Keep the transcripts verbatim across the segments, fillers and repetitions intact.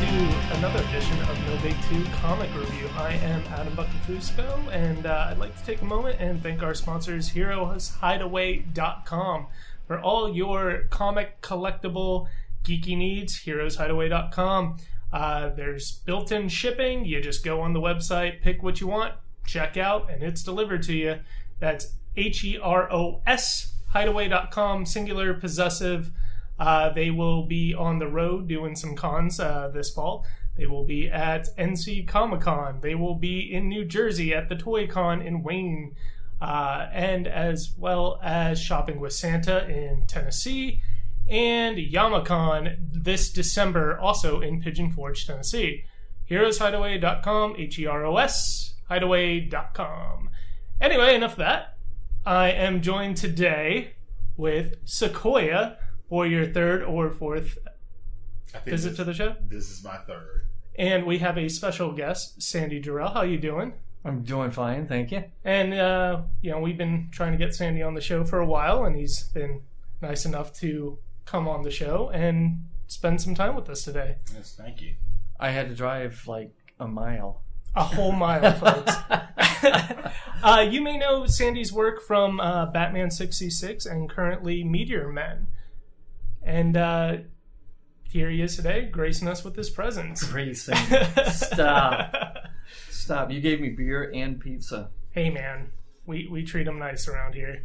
to another edition of No Big two Comic Review. I am Adam Buckafusco, and uh, I'd like to take a moment and thank our sponsors, heroes hideaway dot com. For all your comic collectible geeky needs, heroes hideaway dot com. Uh, there's built-in shipping. You just go on the website, pick what you want, check out, and it's delivered to you. That's H E R O S hideaway dot com, singular, possessive. Uh, they will be on the road doing some cons uh, this fall. They will be at N C Comic Con. They will be in New Jersey at the Toy Con in Wayne. Uh, and as well as Shopping with Santa in Tennessee. And YamaCon this December, also in Pigeon Forge, Tennessee. heroes hideaway dot com, H E R O S hideaway dot com. Anyway, enough of that. I am joined today with Sequoia for your third or fourth visit this, to the show. This is my third. And we have a special guest, Sandy Jarrell. How you doing? I'm doing fine, thank you. And, uh, you know, we've been trying to get Sandy on the show for a while, and he's been nice enough to come on the show and spend some time with us today. Yes, thank you. I had to drive like a mile. A whole mile, folks. uh, you may know Sandy's work from uh, Batman sixty-six and currently Meteor Men. And uh, here he is today, gracing us with his presence. Gracing. Stop. Stop. You gave me beer and pizza. Hey, man. We, we treat him nice around here.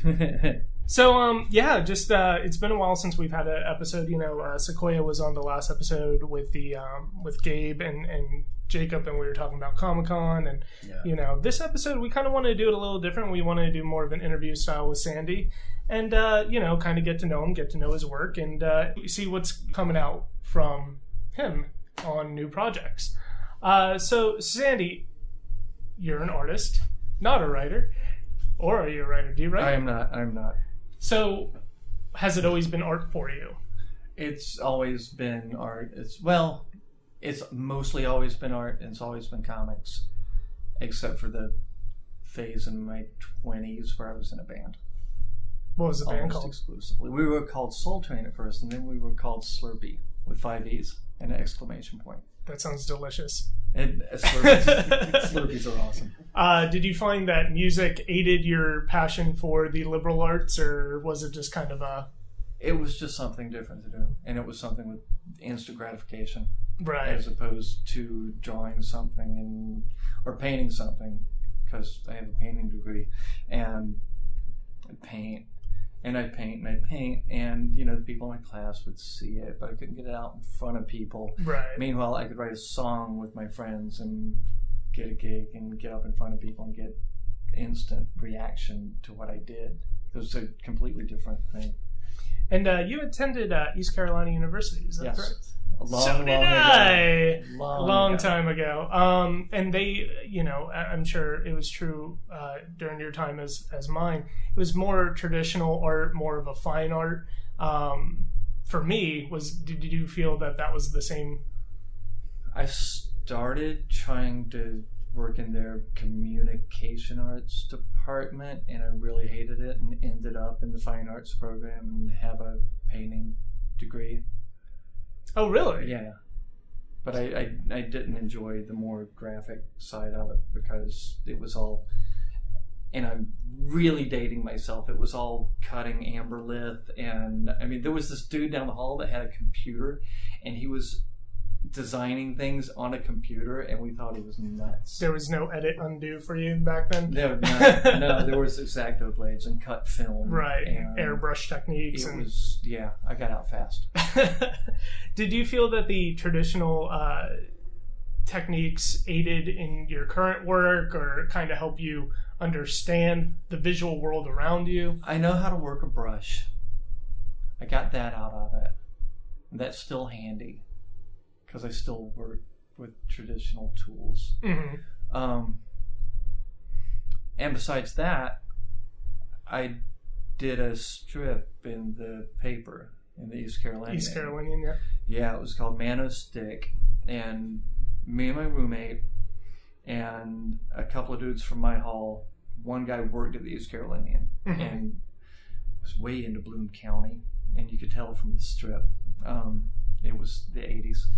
So, um, yeah, just, uh, it's been a while since we've had an episode. You know, uh, Sequoia was on the last episode with the, um, with Gabe and, and Jacob, and we were talking about Comic-Con, and, Yeah. you know, this episode, we kind of wanted to do it a little different. We wanted to do more of an interview style with Sandy, and, uh, you know, kind of get to know him, get to know his work, and, uh, see what's coming out from him on new projects. Uh, so, Sandy, you're an artist, not a writer. Or are you a writer? Do you write? I am not. I'm not. So, has it always been art for you? It's always been art. It's well, it's mostly always been art. And it's always been comics, except for the phase in my twenties where I was in a band. What was the band Almost called? exclusively. We were called Soul Train at first, and then we were called Slurpee with five E's and an exclamation point. That sounds delicious. And uh, Slurpees, Slurpees are awesome. Uh, did you find that music aided your passion for the liberal arts, or was it just kind of a... It was just something different to do, and it was something with instant gratification, Right. as opposed to drawing something and or painting something, because I have a painting degree, and I paint, and I paint, and I paint, and you know the people in my class would see it, but I couldn't get it out in front of people. Right. Meanwhile, I could write a song with my friends and get a gig and get up in front of people and get instant reaction to what I did. It was a completely different thing. And uh, you attended uh, East Carolina University, is that Yes. correct? A long, so did long I. ago. Long, long ago. time ago. Um, and they, you know, I- I'm sure it was true uh, during your time as as mine. It was more traditional art, more of a fine art. Um, for me, was did you feel that that was the same? I started trying to work in their communication arts department, and I really hated it, and ended up in the fine arts program and have a painting degree. Oh, really? Yeah. But I, I, I didn't enjoy the more graphic side of it because it was all, and I'm really dating myself, it was all cutting amber lith, and I mean there was this dude down the hall that had a computer, and he was designing things on a computer, and we thought he was nuts. There was no edit undo for you back then? No, no, no, there was X-Acto blades and cut film. Right, and airbrush techniques. It and was, yeah, I got out fast. Did you feel that the traditional uh, techniques aided in your current work, or kind of help you understand the visual world around you? I know how to work a brush. I got that out of it. And that's still handy because I still work with traditional tools. Mm-hmm. Um, and besides that, I did a strip in the paper in the East Carolinian. East Carolinian, yeah. Yeah, it was called Man o' Stick, and me and my roommate and a couple of dudes from my hall. One guy worked at the East Carolinian Mhm. and was way into Bloom County, and you could tell from the strip. Um, it was the eighties.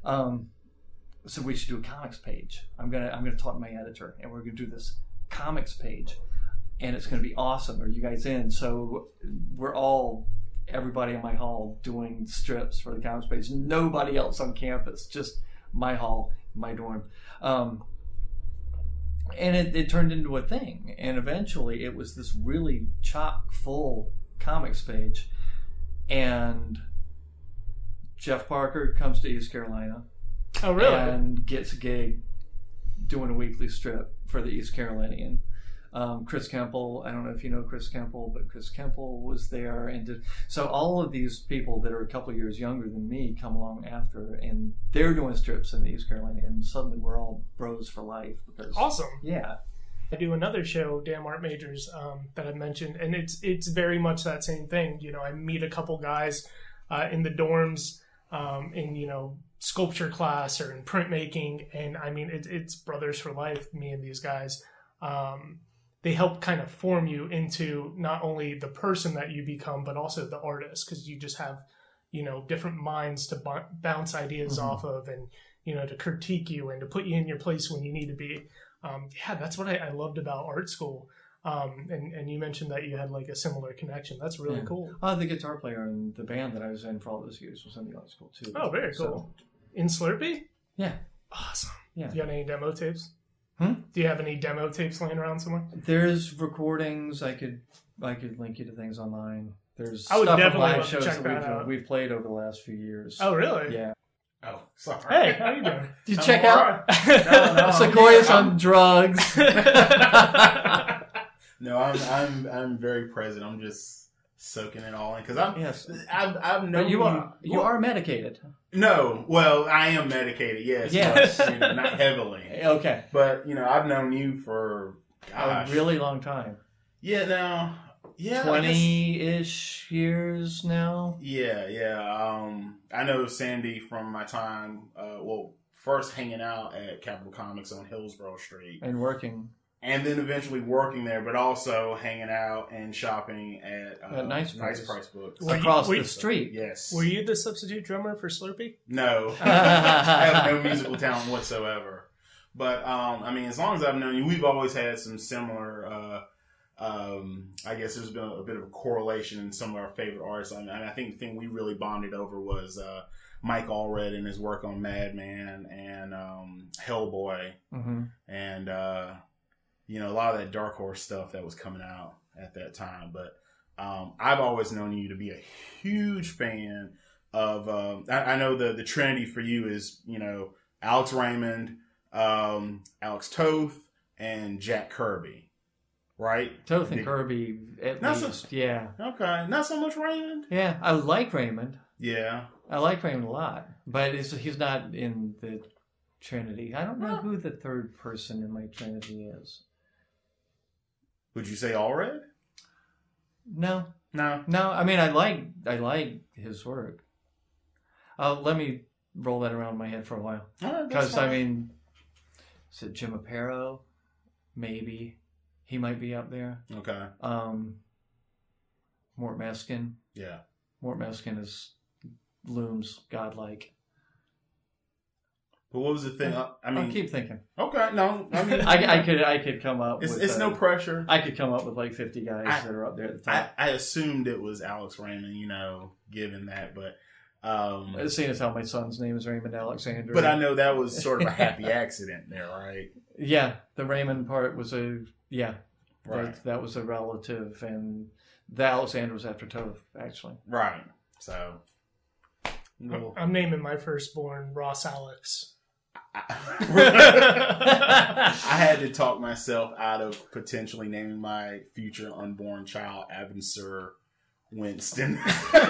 Um, so we should do a comics page. I'm gonna I'm gonna talk to my editor, and we're gonna do this comics page, and it's gonna be awesome. Are you guys in? So we're all everybody in my hall doing strips for the comics page. Nobody else on campus, just my hall, my dorm. Um, and it, it turned into a thing, and eventually it was this really chock full comics page, and Jeff Parker comes to East Carolina. Oh, really? And gets a gig doing a weekly strip for the East Carolinian. Um, Chris Kemple, I don't know if you know Chris Kemple, but Chris Kemple was there. And did, so all of these people that are a couple of years younger than me come along after, and they're doing strips in the East Carolina, and suddenly we're all bros for life. Because, awesome. Yeah. I do another show, Damn Art Majors, um, that I mentioned, and it's it's very much that same thing. You know, I meet a couple guys uh, in the dorms um, in, you know, sculpture class or in printmaking, and I mean, it, it's brothers for life, me and these guys. Um, they help kind of form you into not only the person that you become, but also the artist, because you just have, you know, different minds to b- bounce ideas mm-hmm. off of, and, you know, to critique you and to put you in your place when you need to be. Um, yeah, that's what I, I loved about art school. Um, and, and you mentioned that you had like a similar connection. That's really yeah. cool. Oh, the guitar player in the band that I was in for all those years was in the art school too. Oh, very cool. So, in Slurpee? Yeah. Awesome. Yeah. Do you have any demo tapes? Hmm? Do you have any demo tapes laying around somewhere? There's recordings. I could I could link you to things online. There's I would stuff definitely live love to shows check that, that we've, out. we've played over the last few years. Oh, really? Yeah. Oh, sorry. Hey, how you doing? Did you I'm check all out right. No, no, Sequoia's I'm- on drugs? No, I'm I'm I'm very present. I'm just soaking it all in because I'm Yes. I've I've known But you are you well, are medicated. No, well, I am medicated, yes, Yes. but, you know, not heavily. Okay. But you know, I've known you for gosh, A really long time. yeah, now, yeah, I guess- Twenty-ish years now. yeah, yeah. Um, I know Sandy from my time. Uh, well, first hanging out at Capitol Comics on Hillsborough Street. And working And then eventually working there, but also hanging out and shopping at, uh, At Nice Nice Price. Price Books. Were you- across were the you- street. Yes. Were you the substitute drummer for Slurpee? No. I have no musical talent whatsoever. But, um, I mean, as long as I've known you, we've always had some similar, uh, um, I guess there's been a, a bit of a correlation in some of our favorite artists. I mean, and I think the thing we really bonded over was uh, Mike Allred and his work on Madman and um, Hellboy. Mm-hmm. And, uh, you know, a lot of that Dark Horse stuff that was coming out at that time. But um, I've always known you to be a huge fan of, um, I, I know the, the Trinity for you is, you know, Alex Raymond, um, Alex Toth, and Jack Kirby, right? Toth and Did- Kirby, at Not so- least. Yeah. Okay, not so much Raymond. Yeah. I like Raymond. Yeah. I like Raymond a lot. But it's, he's not in the Trinity. I don't know No. who the third person in my Trinity is. Would you say Allred? No. No. No, I mean, I like I like his work. Uh, let me roll that around in my head for a while. All right, that's Because, I fine. mean, is it Jim Aparo? Maybe. He might be up there. Okay. Um, Mort Meskin. Yeah. Mort Meskin is looms godlike. But what was the thing? I, I mean, I'll keep thinking. okay, no, I mean, I, I could I could come up it's with... it's uh, no pressure. I could come up with like fifty guys I- that are up there at the I, top. I assumed it was Alex Raymond, you know, given that, but um, Seeing as how my son's name is Raymond Alexander. but I know that was sort of a happy accident there, right? Yeah, the Raymond part was a... Yeah, Right. that, that was a relative, and the Alexander was after Toth, actually. Right. So, I'm, well, I'm naming my firstborn Ross Alex. I had to talk myself out of potentially naming my future unborn child Avon Sir Winston.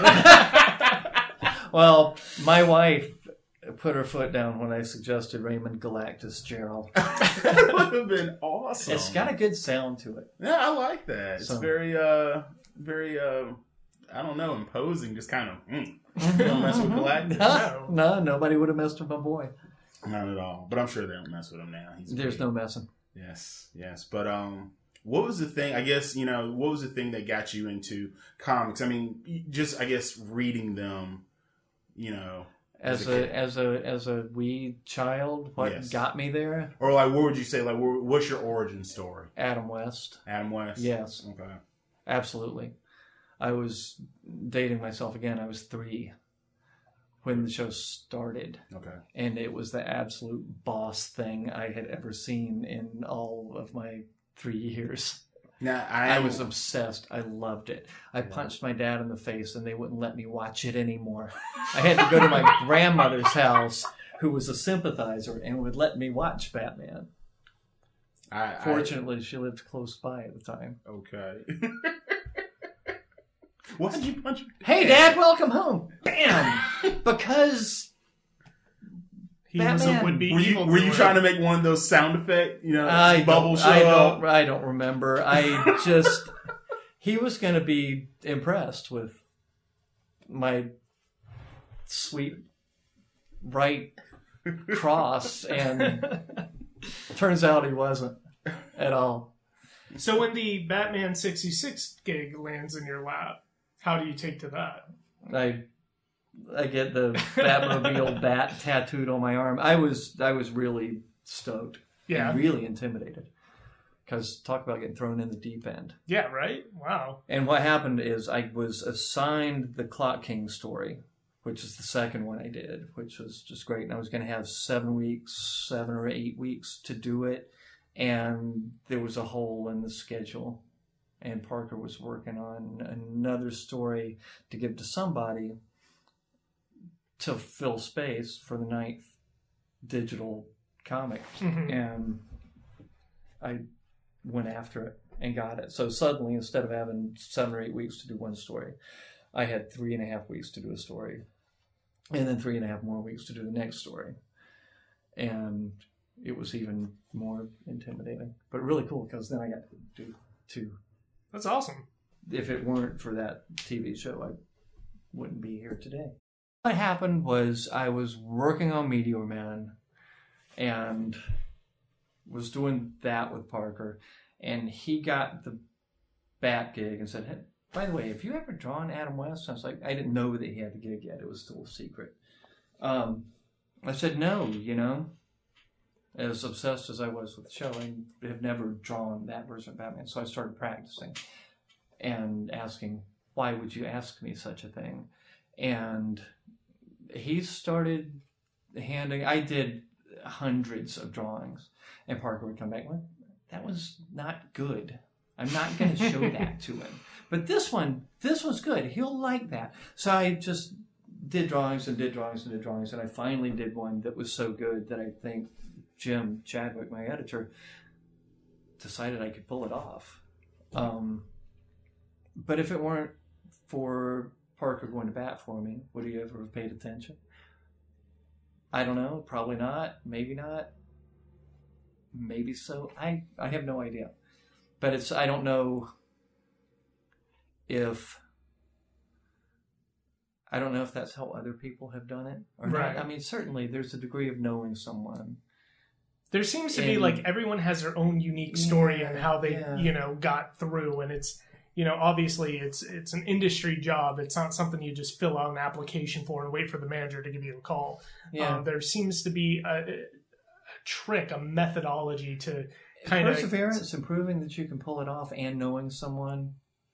Well, my wife put her foot down when I suggested Raymond Galactus Gerald. That would have been awesome. It's got a good sound to it. Yeah, I like that. It's So- very, uh, very, uh, I don't know, imposing. Just kind of, mm. You don't mess with Galactus. No, no, nobody would have messed with my boy. Not at all. But I'm sure they don't mess with him now. He's There's great. no messing. Yes, yes. But um, what was the thing? I guess you know what was the thing that got you into comics? I mean, just I guess reading them, you know, As, As a a, as a as a wee child, what Yes. got me there? Or like, what would you say? Like, what- what's your origin story? Adam West. Adam West. Yes, Okay. absolutely. I was dating myself again. I was three when the show started, Okay. and it was the absolute boss thing I had ever seen in all of my three years. Now I, I was obsessed. I loved it. I punched my dad in the face, and they wouldn't let me watch it anymore. I had to go to my grandmother's house, who was a sympathizer, and would let me watch Batman. I, Fortunately, she lived close by at the time. I, okay. Why did you punch? Hey, Dad, welcome home. Bam! Because He was a Batman. would-be Were you evil were you doer. trying to make one of those sound effect, you know, I bubble don't, show I up? don't, I don't remember. I just he was going to be impressed with my sweet right cross, and turns out he wasn't at all. So when the Batman sixty-six gig lands in your lap, how do you take to that? I I get the Batmobile bat tattooed on my arm. I was I was really stoked. Yeah. And really intimidated. Because talk about getting thrown in the deep end. Yeah, right? Wow. And what happened is I was assigned the Clock King story, which is the second one I did, which was just great. And I was going to have seven weeks, seven or eight weeks to do it. And there was a hole in the schedule. And Parker was working on another story to give to somebody to fill space for the ninth digital comic. Mhm. And I went after it and got it. So suddenly, instead of having seven or eight weeks to do one story, I had three and a half weeks to do a story, and then three and a half more weeks to do the next story. And it was even more intimidating, but really cool because then I got to do two. That's awesome. If it weren't for that T V show, I wouldn't be here today. What happened was I was working on Meteor Man and was doing that with Parker, and he got the Bat gig and said, hey, by the way, have you ever drawn Adam West? I was like, I didn't know that he had the gig yet. It was still a secret. Um, I said, no, you know, as obsessed as I was with the show, I have never drawn that version of Batman. So I started practicing and asking, why would you ask me such a thing? And he started handing, I did hundreds of drawings, and Parker would come back, well, that was not good. I'm not going to show that to him. But this one, this was good. He'll like that. So I just did drawings and did drawings and did drawings, and I finally did one that was so good that I think Jim Chadwick, my editor, decided I could pull it off. Um, but if it weren't for Parker going to bat for me, would he ever have paid attention? I don't know. Probably not. Maybe not. Maybe so. I, I have no idea. But it's I don't know if I don't know if that's how other people have done it or Right. not. I mean, certainly there's a degree of knowing someone. There seems to be And- like everyone has their own unique story Yeah, and how they, yeah. you know, got through. And it's, you know, obviously it's it's an industry job. It's not something you just fill out an application for and wait for the manager to give you a call. Yeah. Um, there seems to be a, a trick, a methodology to kind of Perseverance and proving that you can pull it off and knowing someone.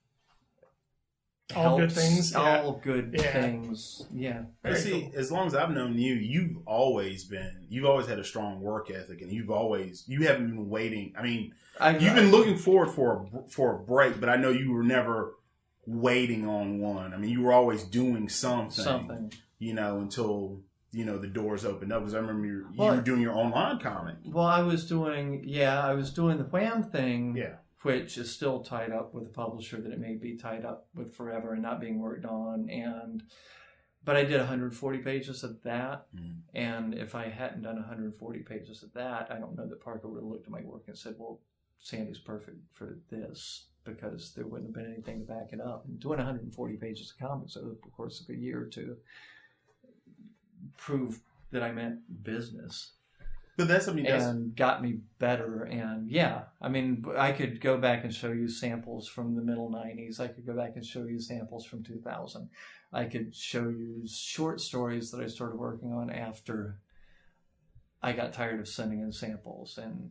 All good helps. things, yeah. All good Yeah. things. Yeah. And Very see, cool. as long as I've known you, you've always been, you've always had a strong work ethic, and you've always, you haven't been waiting. I mean, I've, you've been looking forward for a, for a break, but I know you were never waiting on one. I mean, you were always doing something, something. you know, until, you know, the doors opened up. Because I remember you, you Well, were doing your online comic. Well, I was doing, yeah, I was doing the Wham thing, Yeah. which is still tied up with a publisher that it may be tied up with forever and not being worked on. And but I did one hundred forty pages of that, Mm. and if I hadn't done one hundred forty pages of that, I don't know that Parker would have looked at my work and said, "Well, Sandy's perfect for this," because there wouldn't have been anything to back it up. And doing one hundred forty pages of comics over the course of a year or two proved that I meant business. But that's, I mean, that's, And got me better. And yeah, I mean, I could go back and show you samples from the middle nineties. I could go back and show you samples from two thousand. I could show you short stories that I started working on after I got tired of sending in samples and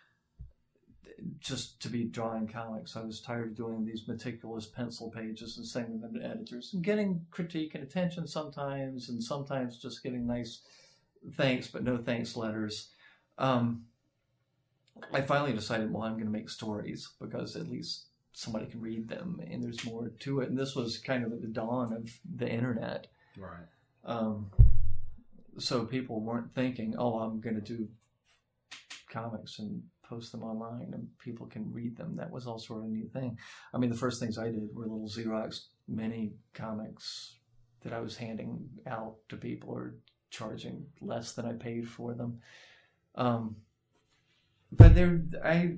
just to be drawing comics. I was tired of doing these meticulous pencil pages and sending them to editors and getting critique and attention sometimes, and sometimes just getting nice thanks but no thanks letters. Um, I finally decided, well, I'm going to make stories because at least somebody can read them and there's more to it. And this was kind of at the dawn of the internet. Right. Um, so people weren't thinking, oh, I'm going to do comics and post them online and people can read them. That was all sort of a new thing. I mean, the first things I did were little Xerox mini comics that I was handing out to people or charging less than I paid for them. Um, but there, I...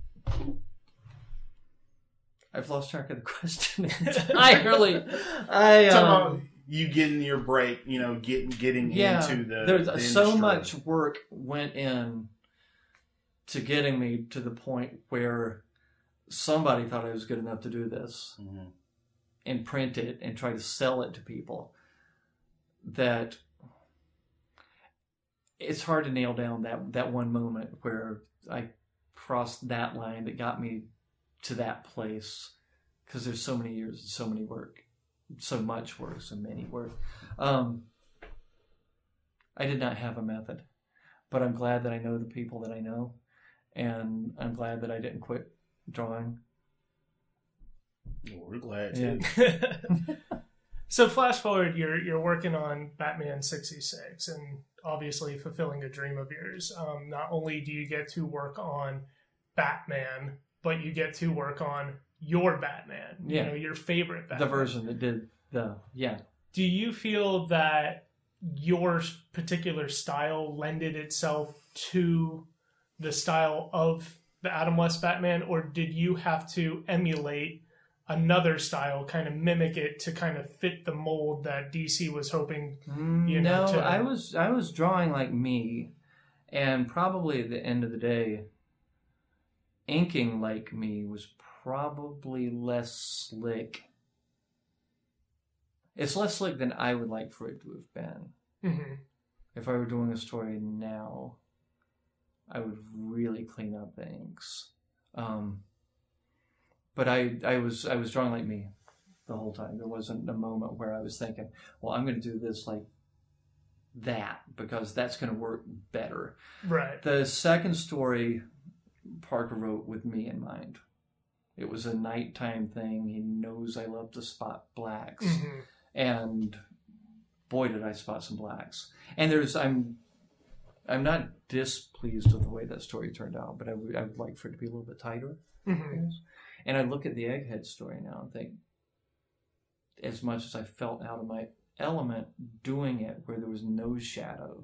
I've lost track of the question entirely. I Talk um, about you getting your break, you know, getting getting yeah, into the. There's the so industry. much work went in to getting me to the point where somebody thought I was good enough to do this Mm-hmm. and print it and try to sell it to people. That it's hard to nail down that that one moment where I crossed that line that got me to that place, because there's so many years, so many work, so much work, so many work. Um, I did not have a method, but I'm glad that I know the people that I know, and I'm glad that I didn't quit drawing. Well, we're glad Yeah. too. So flash forward, you're you're working on Batman sixty-six, and obviously fulfilling a dream of yours. Um, not only do you get to work on Batman, but you get to work on your Batman, Yeah. you know, your favorite The Batman. version that did the, yeah. Do you feel that your particular style lended itself to the style of the Adam West Batman, or did you have to emulate another style, kind of mimic it to kind of fit the mold that D C was hoping? You know, no, to- I was I was drawing like me, and probably at the end of the day, inking like me was probably less slick. It's less slick than I would like for it to have been. Mm-hmm. If I were doing a story now, I would really clean up the inks. Um, but I, I was I was drawing like me the whole time. There wasn't a moment where I was thinking, well, I'm going to do this like that because that's going to work better. Right. The second story Parker wrote with me in mind. It was a nighttime thing. He knows I love to spot blacks. Mm-hmm. And boy, did I spot some blacks. And there's, I'm I'm not displeased with the way that story turned out, but I would, I would like for it to be a little bit tighter. Mm-hmm. And I look at the Egghead story now and think, as much as I felt out of my element doing it where there was no shadow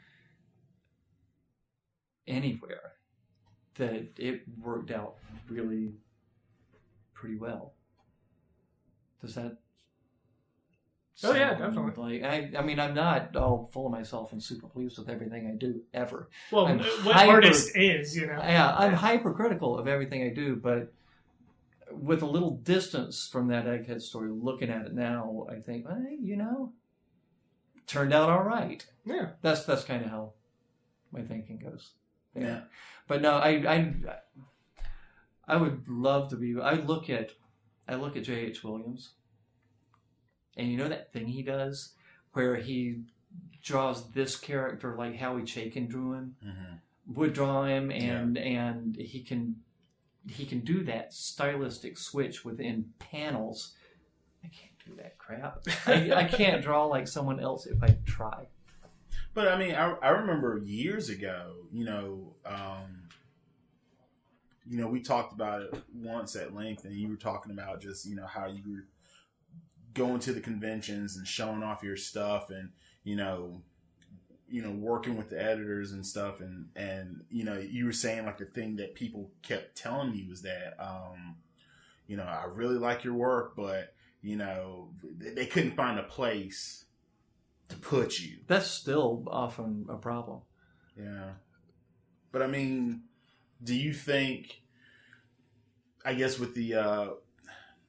anywhere, that it worked out really pretty well. Does that Oh, yeah, sound definitely. Like I, I mean, I'm not all full of myself and super pleased with everything I do ever. Well, I'm what hyper- artist is, you know? Yeah, I'm hypercritical of everything I do, but with a little distance from that Egghead story, looking at it now, I think, well, you know, turned out all right. Yeah. That's that's kind of how my thinking goes. Yeah. Yeah. But no, I, I I would love to be. I look at I look at J H Williams, and you know that thing he does where he draws this character like Howie Chaykin drew him, Mm-hmm. would draw him, and and he can he can do that stylistic switch within panels. I can't do that crap. I, I can't draw like someone else if I try. But I mean, I, I remember years ago, you know, um, you know, we talked about it once at length, and you were talking about just, you know, how you were going to the conventions and showing off your stuff, and you know, you know, working with the editors and stuff, and and you know, you were saying like the thing that people kept telling me was that, um, you know, I really like your work, but you know, they couldn't find a place to put you. That's still often a problem. Yeah. But I mean, do you think, I guess with the, uh,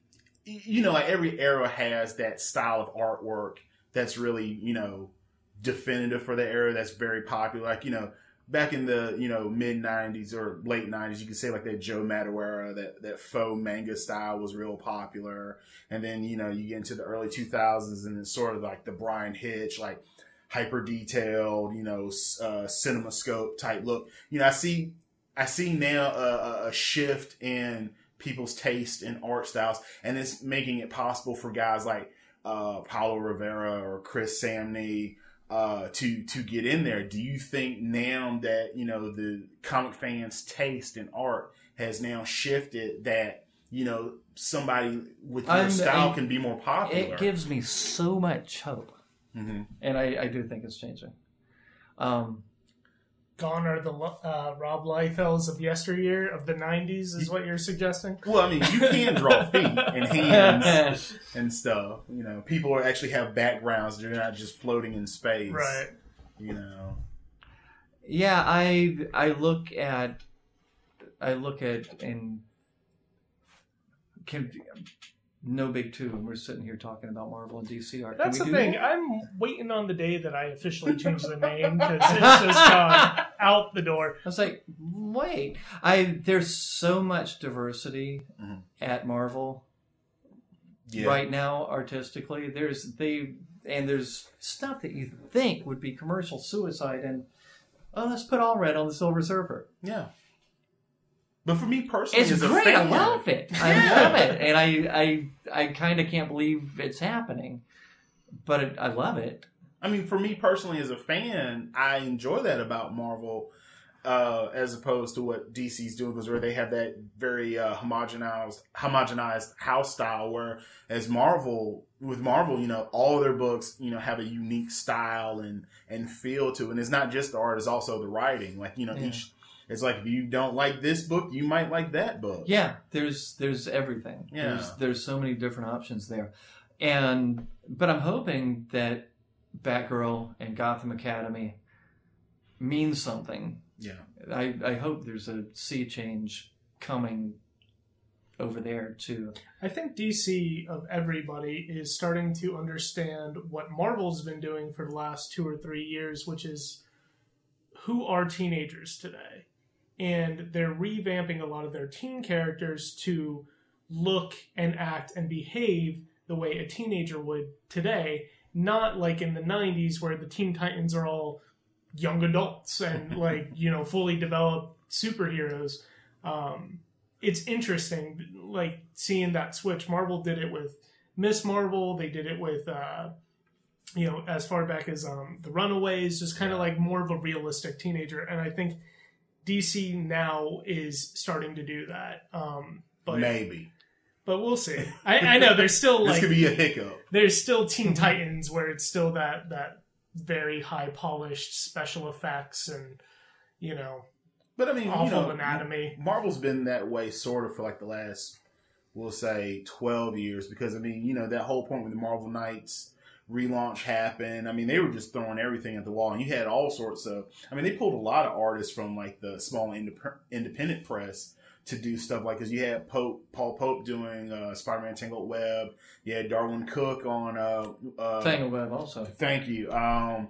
you know, like every era has that style of artwork that's really, you know, definitive for the era, that's very popular. Like, you know, back in the, you know, mid nineties or late nineties, you could say like that Joe Madureira, that, that faux manga style was real popular. And then, you know, you get into the early two thousands and it's sort of like the Brian Hitch, like hyper detailed, you know, uh, CinemaScope type look. You know, I see, I see now a, a shift in people's taste in art styles, and it's making it possible for guys like uh, Paulo Rivera or Chris Samney uh, to to get in there. Do you think now that, you know, the comic fans' taste in art has now shifted, that, you know, somebody with your I'm, style I, can be more popular? It gives me so much hope, mm-hmm. and I, I do think it's changing. Um, Gone are the uh, Rob Liefelds of yesteryear, of the nineties, is what you're suggesting? Well, I mean, you can draw feet and hands and stuff. You know, people actually have backgrounds. They're not just floating in space. Right. You know. Yeah, I I look at I look at and can no big two, and we're sitting here talking about Marvel and D C art. That's Can the we do thing. that? I'm waiting on the day that I officially change the name, because it's just gone out the door. I was like, wait, I there's so much diversity Mhm. at Marvel Yeah. right now artistically. There's they and there's stuff that you think would be commercial suicide, and oh, let's put All Red on the Silver Surfer. Yeah. But for me personally, It's as a great. fan, I love it. I Yeah. love it, and I I I kind of can't believe it's happening, but it, I love it. I mean, for me personally, as a fan, I enjoy that about Marvel, uh, as opposed to what D C's doing, because where they have that very uh, homogenized, homogenized house style. Where as Marvel, with Marvel, you know, all their books, you know, have a unique style and and feel to it. And it's not just the art; it's also the writing. Like, you know, Yeah. each. It's like, if you don't like this book, you might like that book. Yeah, there's there's everything. Yeah. There's there's so many different options there, and but I'm hoping that Batgirl and Gotham Academy means something. Yeah. I I hope there's a sea change coming over there too. I think D C, of everybody, is starting to understand what Marvel's been doing for the last two or three years, which is, who are teenagers today? And they're revamping a lot of their teen characters to look and act and behave the way a teenager would today, not like in the nineties where the Teen Titans are all young adults and, like, you know, fully developed superheroes. Um, it's interesting, like, seeing that switch. Marvel did it with Miss Marvel. They did it with, uh, you know, as far back as um, The Runaways, just kind of like more of a realistic teenager. And I think D C now is starting to do that. Um, but Maybe. But we'll see. I, I know there's still This like could be a hiccup. there's still Teen Titans where it's still that that very high polished special effects and, you know, But I mean, awful you know, anatomy. Marvel's been that way sort of for like the last, we'll say, twelve years. Because, I mean, you know, that whole point when the Marvel Knights relaunch happened, I mean, they were just throwing everything at the wall. And you had all sorts of, I mean, they pulled a lot of artists from like the small indep- independent press to do stuff like, because you had Pope, Paul Pope doing uh, Spider-Man Tangled Web. You had Darwin Cook on uh, uh, Tangled Web also. Thank you. Um,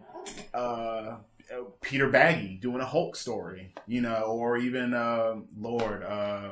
uh, Peter Baggy doing a Hulk story, you know, or even uh, Lord uh,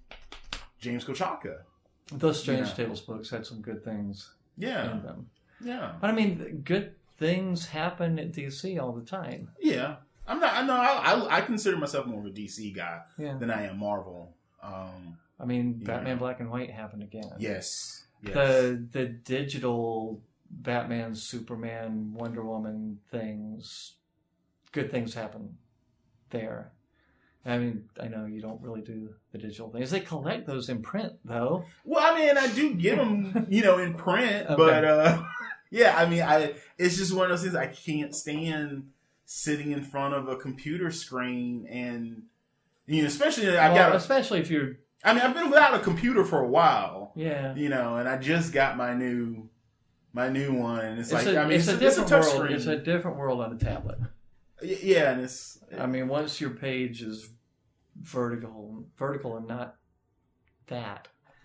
James Kochaka. Those Strange Yeah. Tales books had some good things Yeah, in them. yeah, But I mean, good things happen at D C all the time. yeah. I'm not. I know. I, I I consider myself more of a D C guy Yeah. than I am Marvel. Um, I mean, Yeah. Batman Black and White happened again. yes, yes. The the digital Batman, Superman, Wonder Woman things, good things happen there. I mean, I know you don't really do the digital things. They collect those in print, though. Well, I mean, I do get them, you know, in print, Okay. but uh, yeah, I mean, I it's just one of those things I can't stand sitting in front of a computer screen and, you know, especially I've Well, got. A, especially if you're, I mean, I've been without a computer for a while, yeah. you know, and I just got my new my new one, and it's, It's, like a, I mean, it's, it's, a it's a different touch world. screen. It's a different world on a tablet. Y- yeah, and it's I mean, once your page is vertical, vertical, and not that,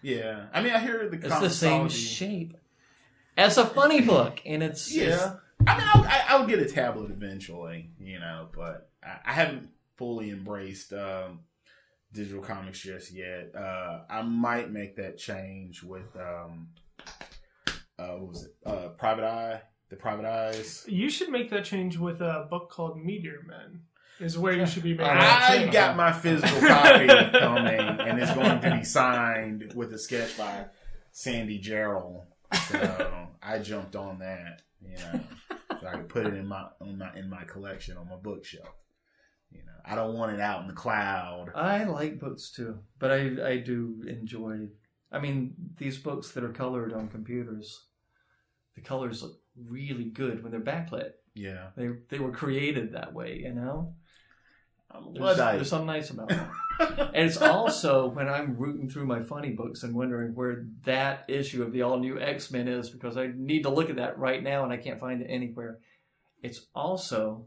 Yeah, I mean, I hear the It's the same comicsology- shape as a funny book, and it's Yeah, it's- I mean, I'll, I- I'll get a tablet eventually, you know, but I, I haven't fully embraced um, digital comics just yet. Uh, I might make that change with um, uh, what was it? Uh, Private Eye, the Private Eyes. You should make that change with a book called Meteor Men. Is where you should be making Uh, that I change. got my physical copy coming, and it's going to be signed with a sketch by Sandy Gerald. So I jumped on that, you know, so I could put it in my, on my in my collection on my bookshelf. You know, I don't want it out in the cloud. I like books too, but I I do enjoy. I mean, these books that are colored on computers, the colors look really good when they're backlit. Yeah, They they were created that way, you know. I'm There's, Luddite. there's something nice about that. And it's also when I'm rooting through my funny books and wondering where that issue of the all new X-Men is, because I need to look at that right now and I can't find it anywhere. It's also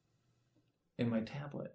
in my tablet.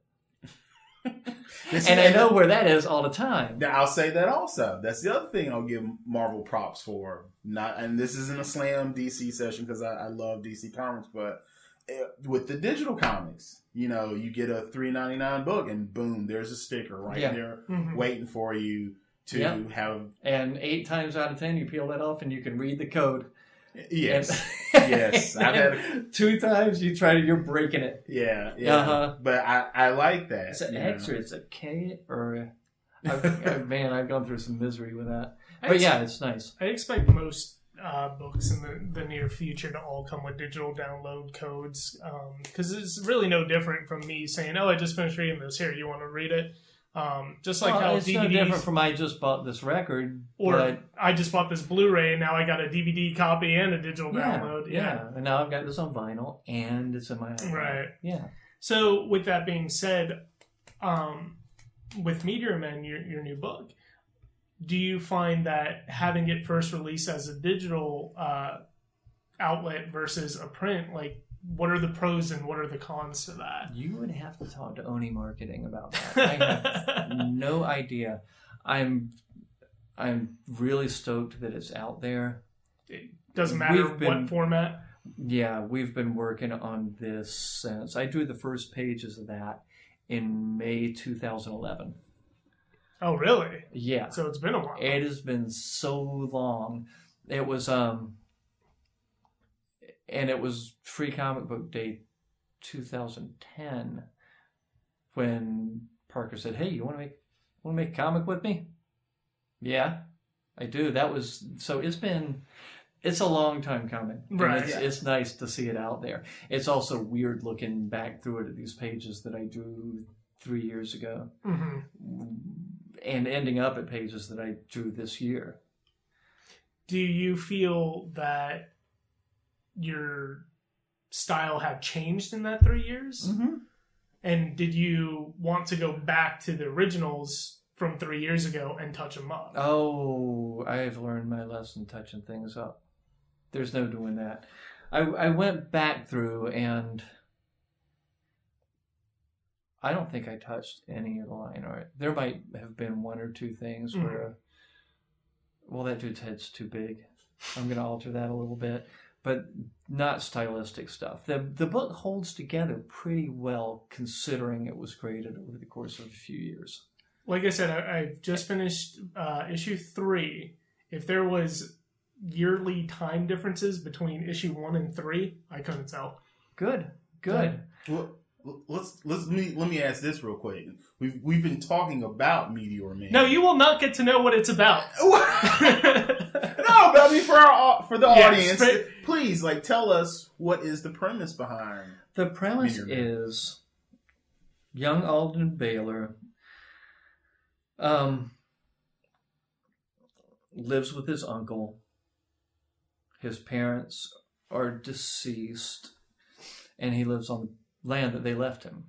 This And is- I know where that is all the time. Now I'll say that also. That's the other thing I'll give Marvel props for. Not, and this isn't a slam D C session because I, I love D C comics, but eh, with the digital comics, you know, you get a three ninety-nine book and boom, there's a sticker right Yeah. there Mhm. waiting for you to Yeah. have. And eight times out of ten, you peel that off and you can read the code. Yes, And- yes. I've had two times you try to, you're breaking it. yeah, yeah. Uh-huh. But I, I like that. It's an you X know. or it's a K or a, I've, I- man, I've gone through some misery with that. I But ex- yeah, it's nice. I expect most uh, books in the, the near future to all come with digital download codes, because it's really no different from me saying, "Oh, I just finished reading this. Here, you want to read it?" Um, just like Well, how it's D V no Ds, different from I just bought this record, or but I just bought this Blu-ray and now I got a D V D copy and a digital yeah, download. yeah, and now I've got this on vinyl and it's in my iPod. Right. Yeah. So, with that being said, um, with Meteor Men, your, your new book, do you find that having it first released as a digital uh, outlet versus a print, like, what are the pros and what are the cons to that? You would have to talk to Oni Marketing about that. I have no idea. I'm I'm really stoked that it's out there. It doesn't matter We've been- what format. Yeah, we've been working on this since I drew the first pages of that in May two thousand eleven. Oh, really? Yeah. So it's been a while. It has been so long. It was um and it was Free Comic Book Day two thousand ten when Parker said, "Hey, you want to make want to make a comic with me?" Yeah, I do. That was so it's been it's a long time coming. And Right. It's, it's nice to see it out there. It's also weird looking back through it at these pages that I drew three years ago hmm and ending up at pages that I drew this year. Do you feel that your style had changed in that three years? Mm-hmm. And did you want to go back to the originals from three years ago and touch them up? Oh, I've learned my lesson touching things up. There's no doing that. I, I went back through and I don't think I touched any of the line art. There might have been one or two things Mhm. where, well, that dude's head's too big. I'm going to alter that a little bit, but not stylistic stuff. The the book holds together pretty well considering it was created over the course of a few years. Like I said, I, I've just finished uh, issue three. If there was yearly time differences between issue one and three, I couldn't tell. Good, good. Well, let's let's let me let me ask this real quick. We've we've been talking about Meteor Man. No, you will not get to know what it's about. No, but I mean for our for the Yes, audience, but- please like tell us what is the premise behind. The premise Meteor Man. is young Alden Baylor um, lives with his uncle. His parents are deceased, and he lives on the land that they left him.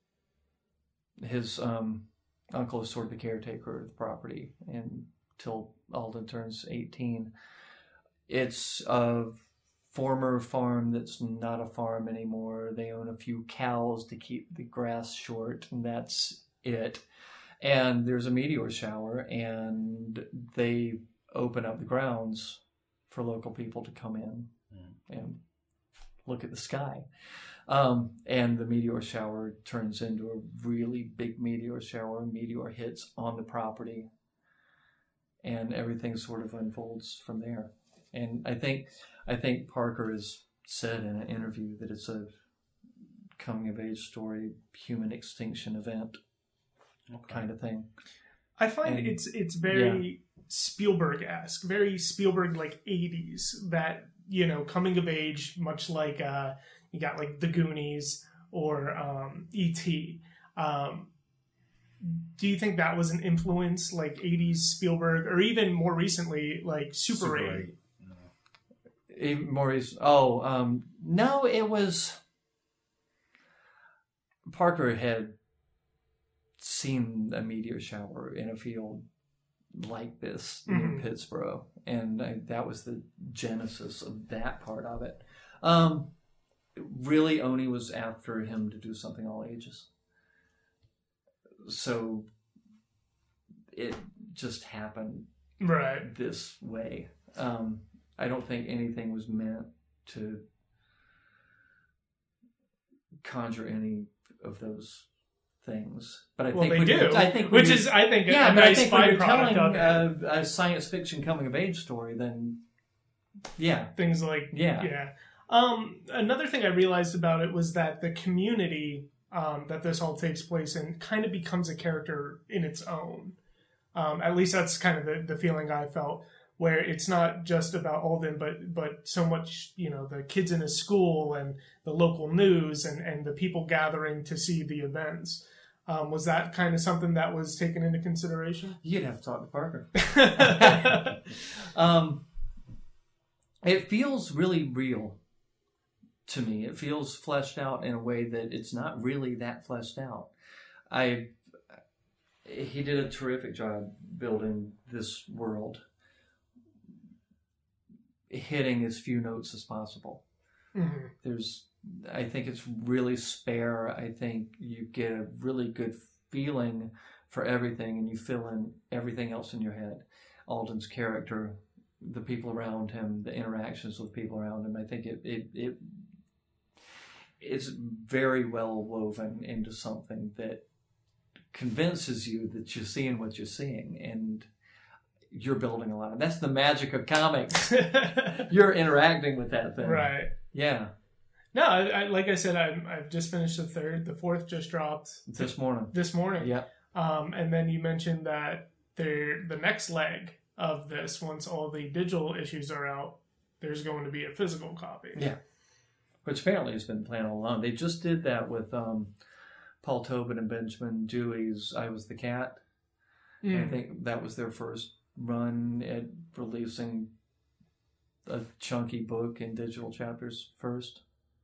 His um, uncle is sort of the caretaker of the property until Alden turns eighteen. It's a former farm that's not a farm anymore. They own a few cows to keep the grass short, and that's it. And there's a meteor shower, and they open up the grounds for local people to come in mm. and look at the sky. Um, and the meteor shower turns into a really big meteor shower. Meteor hits on the property, and everything sort of unfolds from there. And I think, I think Parker has said in an interview that it's a coming of age story, human extinction event okay. kind of thing. I find and, it's it's very yeah. Spielberg-esque, very Spielberg like eighties. That you know, coming of age, much like. Uh, You got like The Goonies or um, E T Um, do you think that was an influence, like eighties Spielberg, or even more recently, like Super, Super eight? eight. No. Even more recent, oh, um, no, it was... Parker had seen a meteor shower in a field like this mm-hmm. near Pittsburgh, and I, that was the genesis of that part of it. Um... Really, Oni was after him to do something all ages. So it just happened right this way. Um, I don't think anything was meant to conjure any of those things. But I well, think they when do. I think which is, I think, yeah, a but nice I think when you're telling a, a science fiction coming of age story, then yeah, things like yeah, yeah. Um, another thing I realized about it was that the community um, that this all takes place in kind of becomes a character in its own. Um, at least that's kind of the, the feeling I felt, where it's not just about Alden, but but so much, you know, the kids in his school and the local news and, and the people gathering to see the events. Um, was that kind of something that was taken into consideration? You'd have to talk to Parker. um, it feels really real. To me, it feels fleshed out in a way that it's not really that fleshed out. I, he did a terrific job building this world, hitting as few notes as possible. Mm-hmm. There's, I think it's really spare. I think you get a really good feeling for everything, and you fill in everything else in your head. Alden's character, the people around him, the interactions with people around him. I think it it it. It's very well woven into something that convinces you that you're seeing what you're seeing, and you're building a lot. And that's the magic of comics. You're interacting with that thing. Right. Yeah. No, I, I, like I said, I, I've just finished the third. The fourth just dropped. This morning. This morning. Yeah. Um, and then you mentioned that there, the next leg of this, once all the digital issues are out, there's going to be a physical copy. Yeah. Which apparently has been planned all along. They just did that with um, Paul Tobin and Benjamin Dewey's I Was the Cat. Mm. And I think that was their first run at releasing a chunky book in digital chapters first.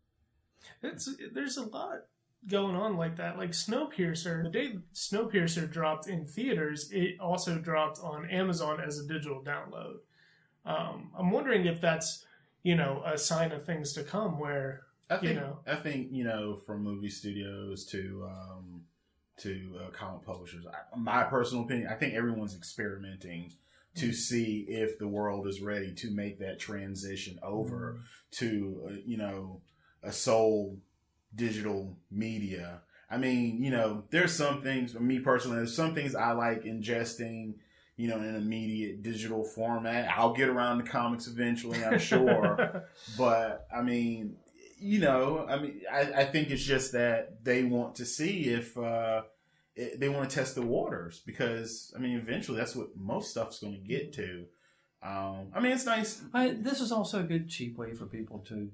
It's there's a lot going on like that. Like Snowpiercer, the day Snowpiercer dropped in theaters, it also dropped on Amazon as a digital download. Um, I'm wondering if that's, you know, a sign of things to come where, I think, you know. I think, you know, from movie studios to um, to uh, comic publishers, I, my personal opinion, I think everyone's experimenting to mm-hmm. see if the world is ready to make that transition over mm-hmm. to, uh, you know, a sole digital media. I mean, you know, there's some things, for me personally, there's some things I like ingesting, you know, in an immediate digital format. I'll get around to comics eventually, I'm sure. But, I mean, you know, I mean, I, I think it's just that they want to see if uh, it, they want to test the waters. Because, I mean, eventually that's what most stuff's going to get to. Um, I mean, it's nice. I, this is also a good, cheap way for people to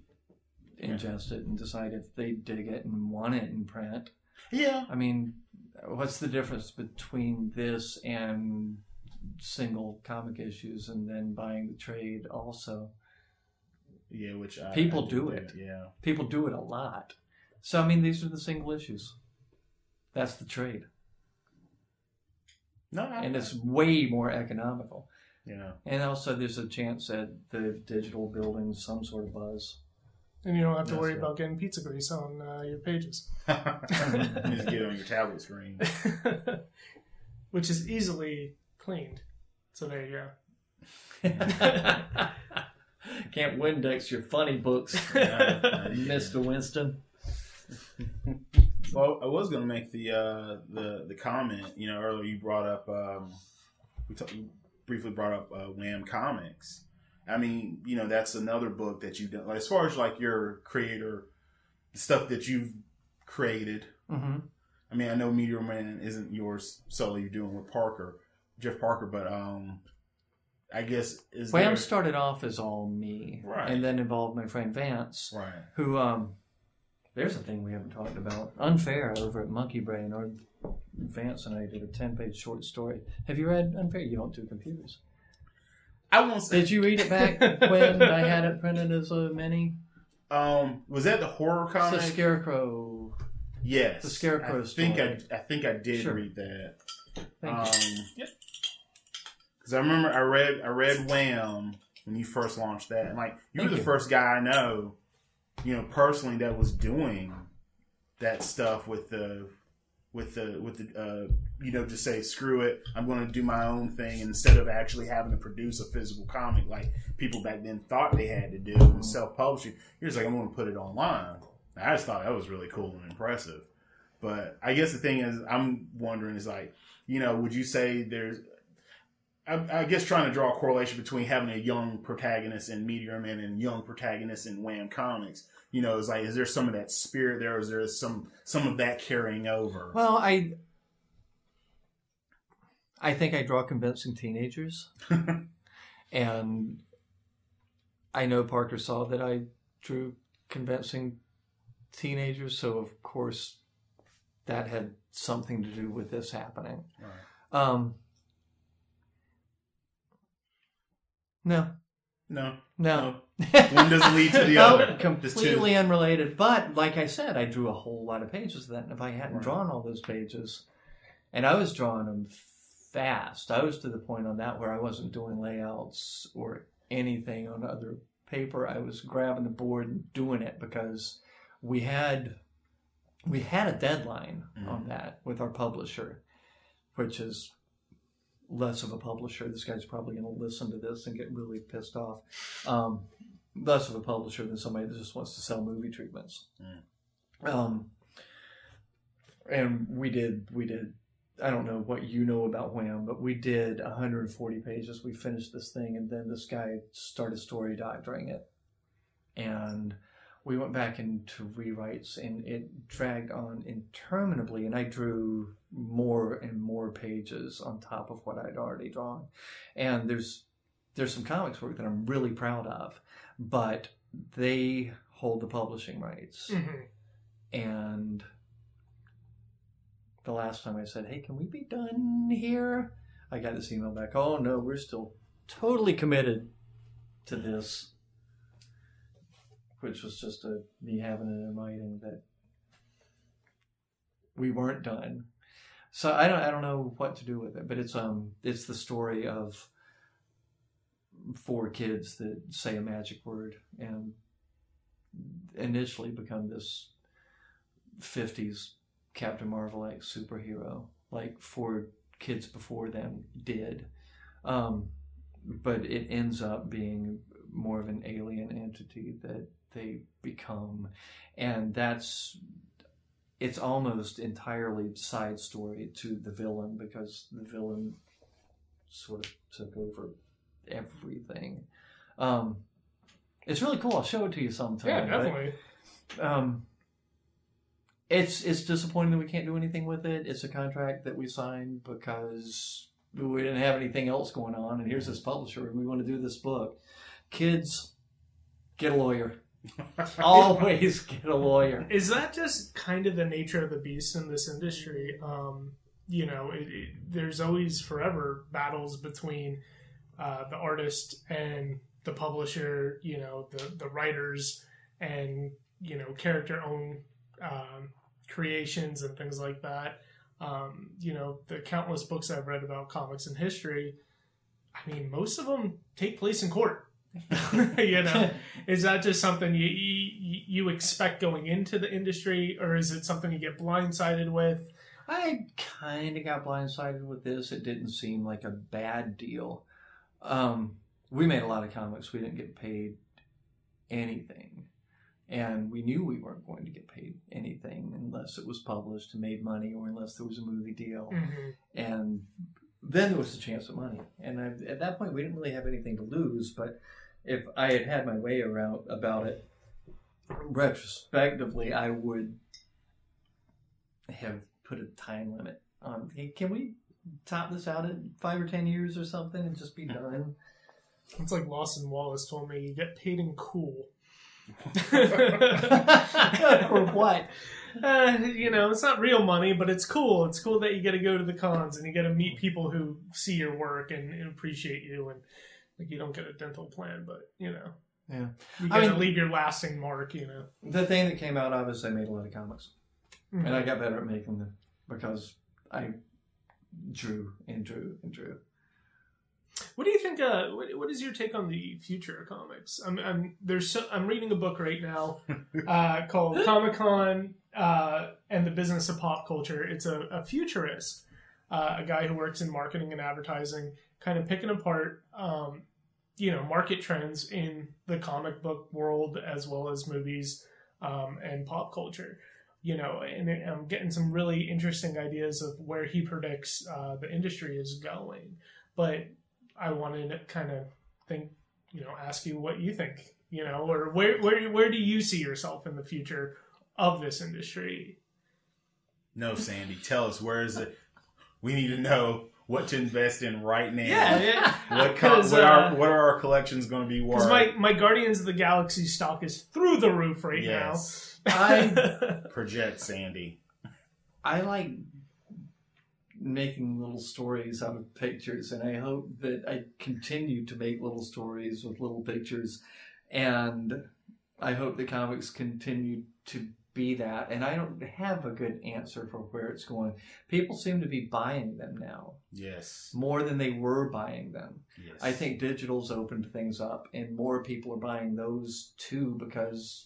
ingest yeah. it and decide if they dig it and want it in print. Yeah. I mean, what's the difference between this and single comic issues and then buying the trade also? Yeah, which I, people I do, do it. it. Yeah, people do it a lot. So I mean, these are the single issues. That's the trade. No, I, and it's way more economical. Yeah, and also there's a chance that the digital building some sort of buzz. And you don't have to That's worry right. about getting pizza grease on uh, your pages. You just get it on your tablet screen. Which is easily cleaned. So there you go. Can't Windex your funny books, Yeah. Mister Winston. Well, I was going to make the uh, the the comment. You know, earlier you brought up um, we t- you briefly brought up uh, Wham Comics. I mean, you know, that's another book that you've done. Like, as far as like your creator stuff that you've created. Mm-hmm. I mean, I know Meteor Man isn't yours solely. You're doing with Parker, Jeff Parker, but um, I guess is Wham there... started off as all me, Right. and then involved my friend Vance, right? who um, there's a thing we haven't talked about. Unfair over at Monkey Brain, or Vance and I did a ten-page short story. Have you read Unfair? You don't do computers. I won't say. Did you read it back when I had it printed as a mini? Um, was that the horror It's comic? a Scarecrow. Yes, The Scarecrow I think I, story. I think I did Sure. read that. Thank um, you. Yep. Because I remember I read I read Wham when you first launched that, and like you Thank were the you. first guy I know, you know, personally that was doing that stuff with the with the with the uh, you know, just say screw it, I'm going to do my own thing instead of actually having to produce a physical comic like people back then thought they had to do and self publishing. You're just like, I'm going to put it online. I just thought that was really cool and impressive. But I guess the thing is, I'm wondering is like, you know, would you say there's, I, I guess trying to draw a correlation between having a young protagonist in Meteor Man and young protagonist in Wham Comics, you know, is like, is there some of that spirit there, or is there some, some of that carrying over? Well, I, I think I draw convincing teenagers, and I know Parker saw that I drew convincing teenagers, so of course that had something to do with this happening. Right. Um, no, No. no. One doesn't lead to the No, other. completely unrelated. But like I said, I drew a whole lot of pages of that, and if I hadn't Right. drawn all those pages, and I was drawing them fast, I was to the point on that where I wasn't doing layouts or anything on other paper. I was grabbing the board and doing it because we had we had a deadline Mhm. on that with our publisher, which is less of a publisher. This guy's probably going to listen to this and get really pissed off. Um, less of a publisher than somebody that just wants to sell movie treatments. Mm. Um, and we did, we did, I don't know what you know about Wham, but we did one hundred forty pages. We finished this thing, and then this guy started story doctoring it. And we went back into rewrites, and it dragged on interminably, and I drew more and more pages on top of what I'd already drawn. And there's there's some comics work that I'm really proud of, but they hold the publishing rights. Mm-hmm. And the last time I said, hey, can we be done here? I got this email back, oh no, we're still totally committed to this. Which was just a, me having it in writing that we weren't done. So I don't I don't know what to do with it, but it's um it's the story of four kids that say a magic word and initially become this fifties Captain Marvel-like superhero, like four kids before them did. Um, but it ends up being more of an alien entity that they become, and that's it's almost entirely side story to the villain, because the villain sort of took over everything. Um, it's really cool. I'll show it to you sometime. Yeah, definitely. But, um, it's it's disappointing that we can't do anything with it. It's a contract that we signed because we didn't have anything else going on, and here's this publisher, and we want to do this book. Kids, get a lawyer. Always get a lawyer. Is that just kind of the nature of the beast in this industry? Um, you know, it, it, there's always forever battles between uh, the artist and the publisher, you know, the, the writers and, you know, character-owned um, creations and things like that. Um, you know, the countless books I've read about comics and history, I mean, most of them take place in court. You know, is that just something you, you you expect going into the industry, or is it something you get blindsided with? I kind of got blindsided with this. It didn't seem like a bad deal. Um, we made a lot of comics. We didn't get paid anything. And we knew we weren't going to get paid anything unless it was published and made money, or unless there was a movie deal. Mm-hmm. And then there was a chance of money. And I, at that point, we didn't really have anything to lose. But if I had had my way around about it, retrospectively, I would have put a time limit on, hey, can we top this out at five or ten years or something and just be done? It's like Lawson Wallace told me, you get paid in cool. For what? Uh, you know, it's not real money, but it's cool. It's cool that you get to go to the cons and you get to meet people who see your work and, and appreciate you. And like, you don't get a dental plan, but you know, yeah, you I get to mean, leave your lasting mark. You know, the thing that came out of is I made a lot of comics, mm-hmm. and I got better at making them because I drew and drew and drew. What do you think? Uh, what, what is your take on the future of comics? I'm, I'm there's so, I'm reading a book right now uh, called Comic-Con uh, and the Business of Pop Culture. It's a, a futurist, uh, a guy who works in marketing and advertising, kind of picking apart, um, you know, market trends in the comic book world as well as movies um, and pop culture. You know, and I'm getting some really interesting ideas of where he predicts uh, the industry is going, but I wanted to kind of think, you know, ask you what you think, you know, or where where where do you see yourself in the future of this industry? No, Sandy, tell us, where is it? We need to know what to invest in right now. Yeah, yeah. What, com- what, uh, are, what are our collections going to be worth? Because my, my Guardians of the Galaxy stock is through the roof right yes. now. I project, Sandy. I like making little stories out of pictures, and I hope that I continue to make little stories with little pictures, and I hope the comics continue to be that. And I don't have a good answer for where it's going. People seem to be buying them now. Yes. More than they were buying them. Yes. I think digital's opened things up, and more people are buying those too because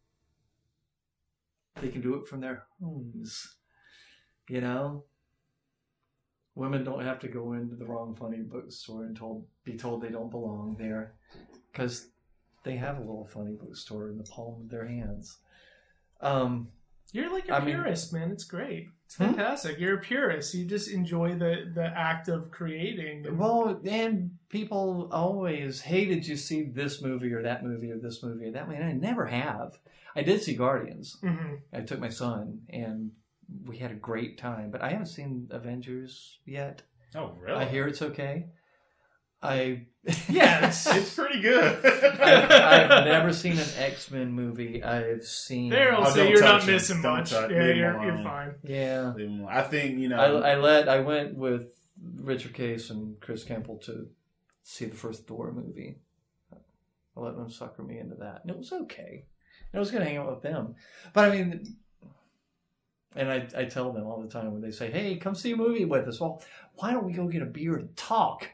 they can do it from their homes. You know? Women don't have to go into the wrong funny bookstore and told be told they don't belong there, because they have a little funny bookstore in the palm of their hands. Um, You're like a I mean- purist, man. It's great. It's Hmm? fantastic. You're a purist. You just enjoy the, the act of creating. And, Well, and people always, hey, did you see this movie or that movie or this movie or that movie? And I never have. I did see Guardians. Mhm. I took my son, and we had a great time. But I haven't seen Avengers yet. Oh, really? I hear it's okay. I Yeah, it's, It's pretty good. I've, I've never seen an X-Men movie. I've seen... there, I'll Oh, say don't you're touch not him. missing Don't much. touch- Yeah, leave him you're, you're alone. fine. Yeah. I think, you know. I, I let I went with Richard Case and Chris Campbell to see the first Thor movie. I let them sucker me into that, and it was okay. And I was going to hang out with them, but I mean, and I I tell them all the time when they say, "Hey, come see a movie with us." Well, why don't we go get a beer and talk?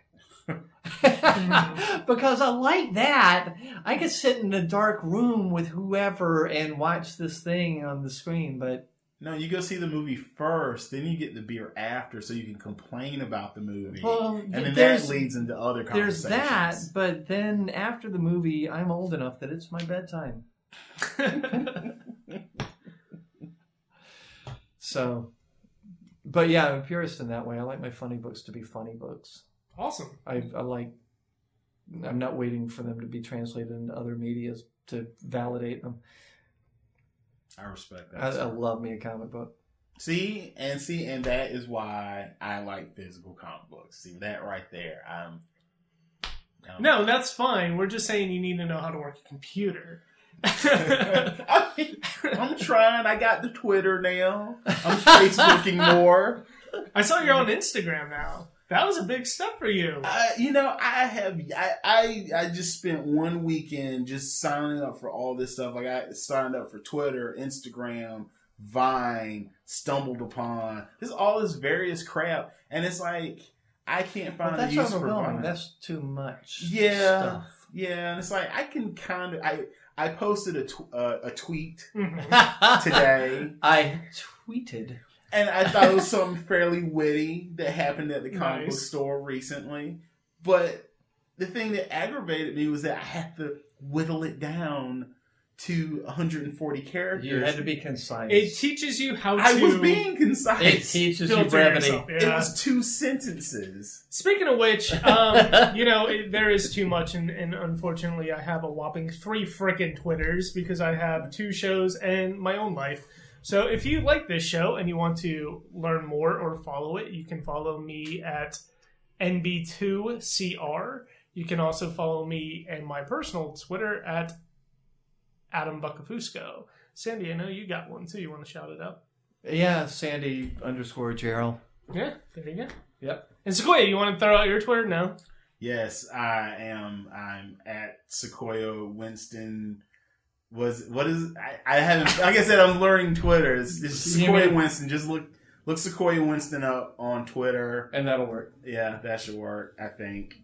Because I like that. I could sit in a dark room with whoever and watch this thing on the screen, but. No, you go see the movie first, then you get the beer after, so you can complain about the movie, Well, and then there's- that leads into other There's conversations. that, but then after the movie, I'm old enough that it's my bedtime. So, but yeah, I'm a purist in that way. I like my funny books to be funny books. Awesome. I, I like, I'm not waiting for them to be translated into other medias to validate them. I respect that. I, I love me a comic book. See, and see, and that is why I like physical comic books. See, that right there. I'm. I'm No, that's fine. We're just saying you need to know how to work a computer. I mean, I'm trying. I got the Twitter now. I'm Facebooking more. I saw you're on Instagram now. That was a big step for you. Uh, you know, I have. I, I I just spent one weekend just signing up for all this stuff. Like I signed up for Twitter, Instagram, Vine, Stumbled Upon. There's all this various crap, and it's like I can't find Well, that's a use for overwhelming. Vine. That's too much Yeah. stuff. Yeah, and it's like I can kind of I I posted a tw- uh, a tweet Mhm. today, I tweeted. and I thought it was something fairly witty that happened at the comic book Nice. store recently. But the thing that aggravated me was that I had to whittle it down to one hundred forty characters. You had to be concise. It teaches you how to. I was being concise. It teaches you filter brevity. yourself, It yeah. was two sentences. Speaking of which, um, you know, it, there is too much, and, and unfortunately, I have a whopping three frickin' Twitters because I have two shows and my own life. So if you like this show and you want to learn more or follow it, you can follow me at N B two C R. You can also follow me and my personal Twitter at Adam Buckafusco. Sandy, I know you got one too. You want to shout it out? Yeah, Sandy underscore Gerald. Yeah, there you go. Yep. And Sequoia, you want to throw out your Twitter now? Yes, I am. I'm at Sequoia Winston. Was what is I, I haven't like I said I'm learning Twitter. It's, it's You Sequoia mean- Winston. Just look look Sequoia Winston up on Twitter. And that'll work. Yeah, that should work. I think.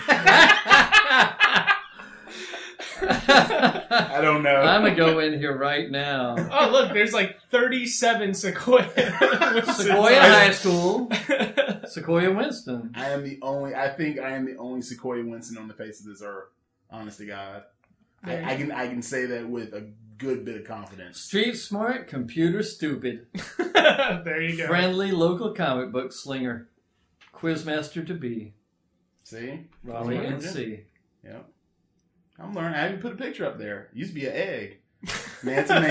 I don't know. I'm going to go in here right now. Oh, look, there's like thirty-seven Sequoia. Sequoia High School. Sequoia Winston. I am the only. I think I am the only Sequoia Winston on the face of this earth. Honest to God, I, I can I can say that with a good bit of confidence. Street smart, computer stupid. There you go. Friendly local comic book slinger. Quizmaster to be. See, Raleigh I'm N learning. C. Yep. I'm learning. I even put a picture up there. It used to be an egg. Man to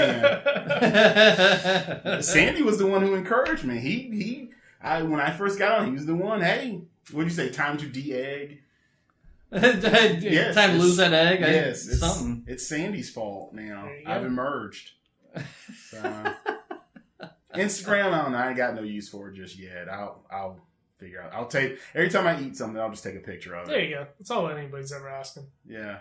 man. Sandy was the one who encouraged me. He he. I when I first got on, he was the one. Hey, what'd you say? Time to de-egg. Yes, Time to lose that egg. I- Yes, it's, something. it's Sandy's fault now. There you I've go. emerged. So, Instagram, I don't know. I ain't got no use for it just yet. I'll I'll figure out. I'll take every time I eat something, I'll just take a picture of There it. you go. That's all anybody's ever asking. Yeah.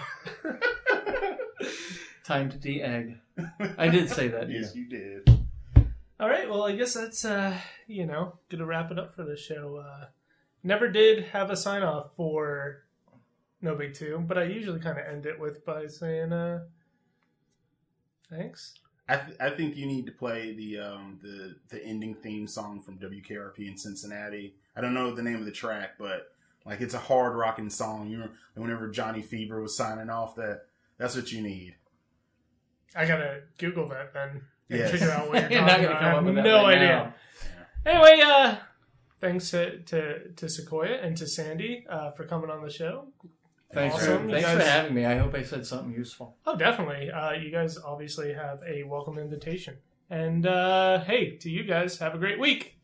Time to de-egg. I did say that. Yes, Yeah. you did. All right. Well, I guess that's uh, you know, gonna wrap it up for this show. Uh, never did have a sign off for No Big Two, but I usually kind of end it with by saying uh, thanks. I th- I think you need to play the um the the ending theme song from W K R P in Cincinnati. I don't know the name of the track, but like it's a hard rocking song. You know, whenever Johnny Fever was signing off, that that's what you need. I gotta Google that then and Yes. figure out what you're You're talking not about. going to I come have up with that no right idea. now. Anyway, uh, thanks to, to, to Sequoia and to Sandy uh, for coming on the show. Thanks, Awesome. for, You thanks guys- for having me. I hope I said something useful. Oh, definitely. Uh, you guys obviously have a welcome invitation. And uh, hey, to you guys, have a great week.